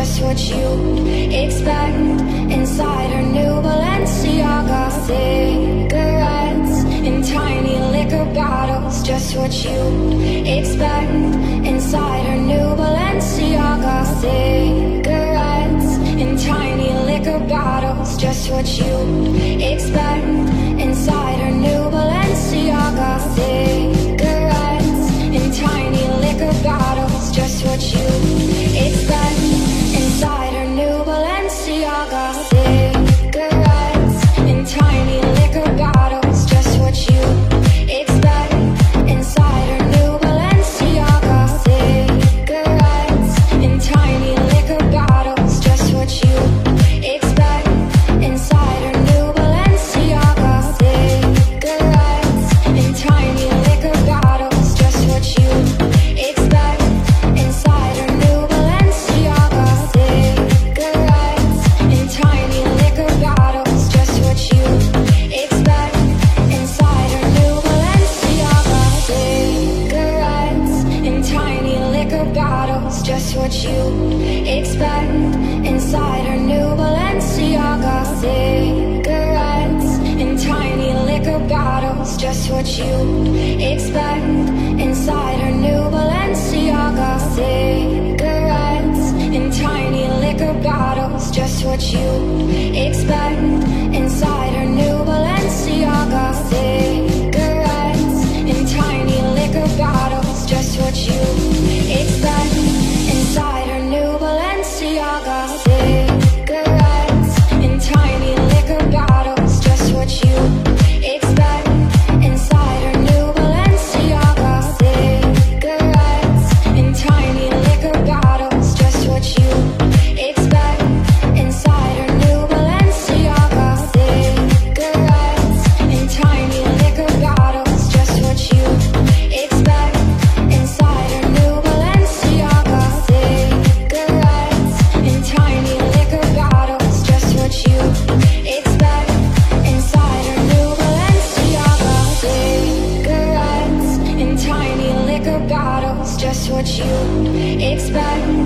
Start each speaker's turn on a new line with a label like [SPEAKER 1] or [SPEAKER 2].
[SPEAKER 1] just what you expect. Inside her new Balenciaga, cigarettes in tiny liquor bottles, just what you expect. Inside her new Balenciaga, cigarettes in tiny liquor bottles, just what you expect. Inside her new Balenciaga, cigarettes in tiny liquor bottles, just what you expect. Inside her new Balenciaga, cigarettes in tiny liquor bottles, just what you expect. Inside her new Balenciaga, cigarettes in tiny liquor bottles, just what you expect. Inside her new Balenciaga, cigarettes in tiny liquor bottles, just what you expect. Inside her new Balenciaga, cigarettes in tiny liquor bottles, just what you expect. Inside her new Balenciaga, cigarettes in tiny liquor bottles, just what you expect. Inside her new Balenciaga, cigarettes in tiny liquor bottles, just what you expect. Inside her new Balenciaga, cigarettes in tiny liquor bottles, just what you expect. Inside her new Balenciaga, cigarettes in tiny liquor bottles, just what you expect. Inside her new Balenciaga, cigarettes in tiny liquor bottles, just what you expect. Inside her new Balenciaga, cigarettes in tiny liquor bottles, just what you expect. Inside her new Balenciaga, cigarettes in tiny liquor bottles, just what you expect. Inside her new Balenciaga, cigarettes in tiny liquor bottles, just what you expect. Inside her new Balenciaga, cigarettes in tiny liquor bottles, just what you expect.